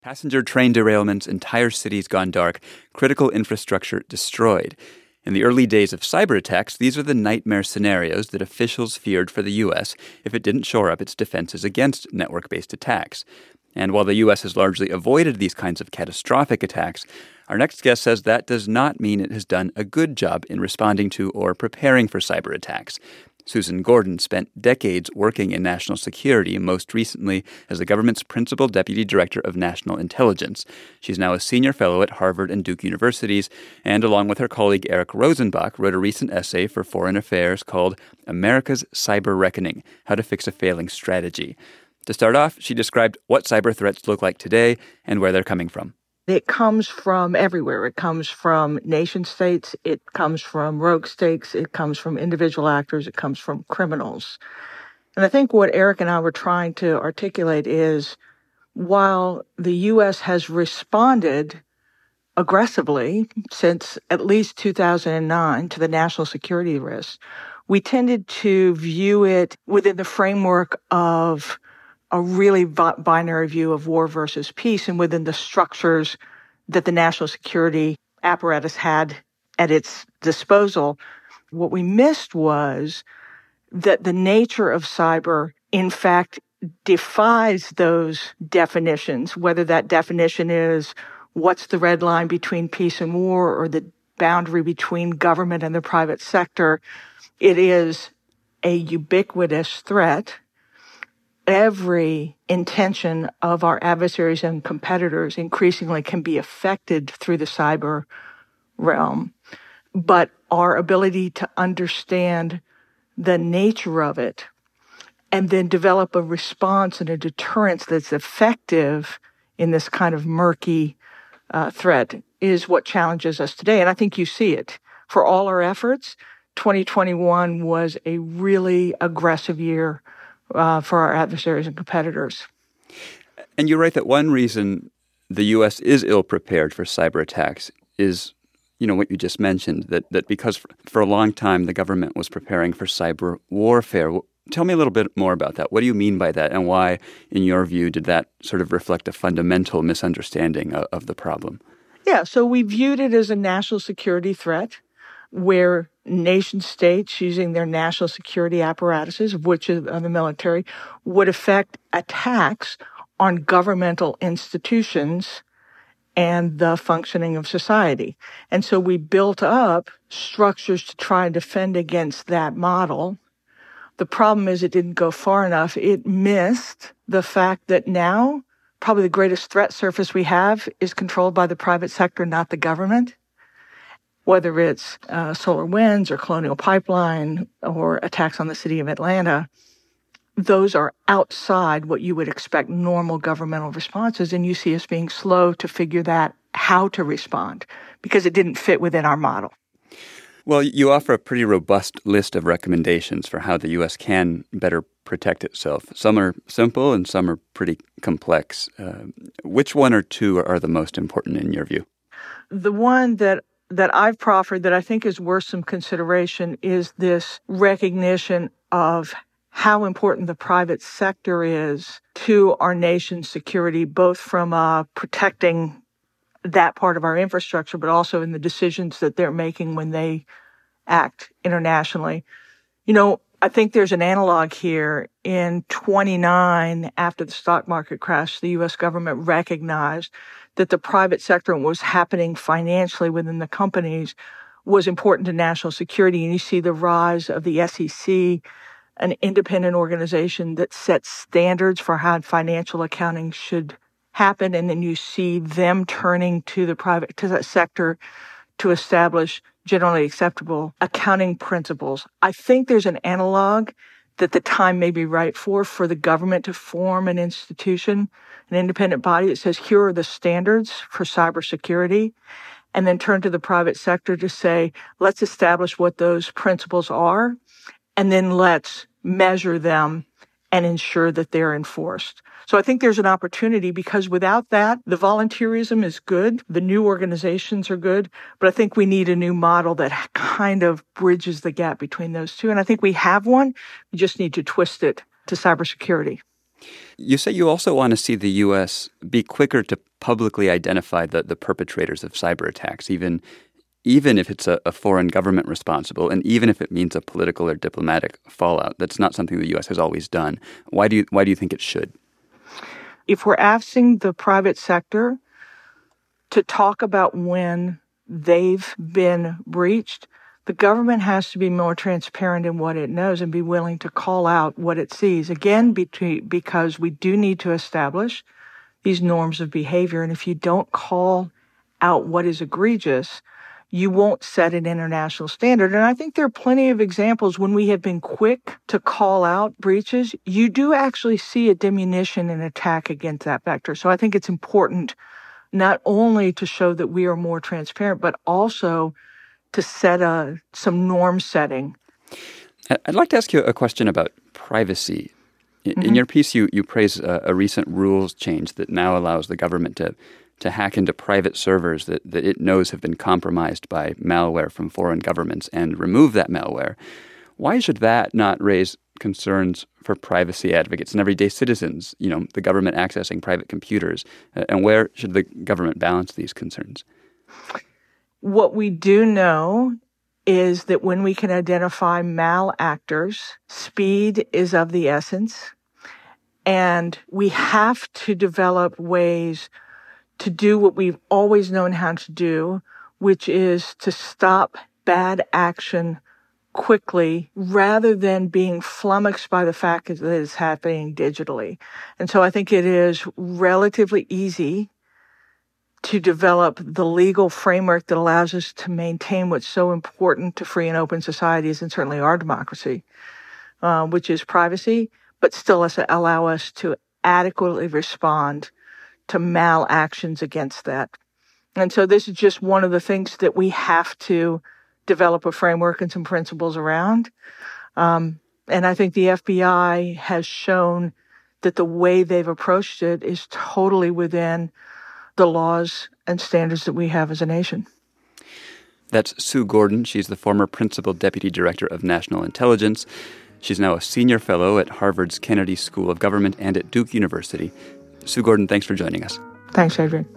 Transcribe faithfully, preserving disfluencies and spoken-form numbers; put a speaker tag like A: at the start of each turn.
A: Passenger train derailments, entire cities gone dark, critical infrastructure destroyed. In the early days of cyber attacks, these are the nightmare scenarios that officials feared for the U S if it didn't shore up its defenses against network-based attacks. And while the U S has largely avoided these kinds of catastrophic attacks, our next guest says that does not mean it has done a good job in responding to or preparing for cyber attacks. Susan Gordon spent decades working in national security, most recently as the government's principal deputy director of national intelligence. She's now a senior fellow at Harvard and Duke universities, and along with her colleague Eric Rosenbach, wrote a recent essay for Foreign Affairs called America's Cyber Reckoning: How to Fix a Failing Strategy. To start off, she described what cyber threats look like today and where they're coming from.
B: It comes from everywhere. It comes from nation states. It comes from rogue states. It comes from individual actors. It comes from criminals. And I think what Eric and I were trying to articulate is while the U S has responded aggressively since at least two thousand nine to the national security risks, we tended to view it within the framework of a really binary view of war versus peace and within the structures that the national security apparatus had at its disposal. What we missed was that the nature of cyber, in fact, defies those definitions, whether that definition is what's the red line between peace and war or the boundary between government and the private sector. It is a ubiquitous threat. Every intention of our adversaries and competitors increasingly can be affected through the cyber realm. But our ability to understand the nature of it and then develop a response and a deterrence that's effective in this kind of murky uh, threat is what challenges us today. And I think you see it. For all our efforts, twenty twenty-one was a really aggressive year Uh, for our adversaries and competitors.
A: And you write that one reason the U S is ill-prepared for cyber attacks is, you know, what you just mentioned, that, that because for, for a long time the government was preparing for cyber warfare. Tell me a little bit more about that. What do you mean by that? And why, in your view, did that sort of reflect a fundamental misunderstanding of, of the problem?
B: Yeah, so we viewed it as a national security threat where nation states using their national security apparatuses, which are the military, would effect attacks on governmental institutions and the functioning of society. And so we built up structures to try and defend against that model. The problem is it didn't go far enough. It missed the fact that now probably the greatest threat surface we have is controlled by the private sector, not the government. Whether it's uh, SolarWinds or Colonial Pipeline or attacks on the city of Atlanta, those are outside what you would expect normal governmental responses, and you see us being slow to figure that how to respond because it didn't fit within our model.
A: Well, you offer a pretty robust list of recommendations for how the U S can better protect itself. Some are simple and some are pretty complex. Uh, which one or two are the most important in your view?
B: The one that that I've proffered that I think is worth some consideration is this recognition of how important the private sector is to our nation's security, both from uh, protecting that part of our infrastructure, but also in the decisions that they're making when they act internationally. You know, I think there's an analog here. In twenty-nine, after the stock market crash, the U S government recognized that the private sector and what was happening financially within the companies was important to national security. And you see the rise of the S E C, an independent organization that sets standards for how financial accounting should happen. And then you see them turning to the private to the sector to establish generally acceptable accounting principles. I think there's an analog that the time may be right for, for the government to form an institution, an independent body that says, here are the standards for cybersecurity, and then turn to the private sector to say, let's establish what those principles are, and then let's measure them and ensure that they're enforced. So I think there's an opportunity because without that, the volunteerism is good, the new organizations are good, but I think we need a new model that kind of bridges the gap between those two. And I think we have one. We just need to twist it to cybersecurity.
A: You say you also want to see the U S be quicker to publicly identify the, the perpetrators of cyber attacks, even even if it's a, a foreign government responsible, and even if it means a political or diplomatic fallout. That's not something the U S has always done. Why do you, why do you think it should?
B: If we're asking the private sector to talk about when they've been breached, the government has to be more transparent in what it knows and be willing to call out what it sees. Again, because we do need to establish these norms of behavior. And if you don't call out what is egregious, you won't set an international standard. And I think there are plenty of examples when we have been quick to call out breaches, you do actually see a diminution in attack against that vector. So I think it's important not only to show that we are more transparent, but also to set a, some norm setting.
A: I'd like to ask you a question about privacy. In
B: Mm-hmm.
A: your piece, you, you praise a, a recent rules change that now allows the government to to hack into private servers that, that it knows have been compromised by malware from foreign governments and remove that malware. Why should that not raise concerns for privacy advocates and everyday citizens, you know, the government accessing private computers? And where should the government balance these concerns?
B: What we do know is that when we can identify malactors, speed is of the essence. And we have to develop ways to do what we've always known how to do, which is to stop bad action quickly rather than being flummoxed by the fact that it's happening digitally. And so I think it is relatively easy to develop the legal framework that allows us to maintain what's so important to free and open societies and certainly our democracy, uh, which is privacy, but still allow us to adequately respond to malactions against that. And so this is just one of the things that we have to develop a framework and some principles around. Um, and I think the F B I has shown that the way they've approached it is totally within the laws and standards that we have as a nation.
A: That's Sue Gordon. She's the former Principal Deputy Director of National Intelligence. She's now a senior fellow at Harvard's Kennedy School of Government and at Duke University. Sue Gordon, thanks for joining us.
B: Thanks, Adrian.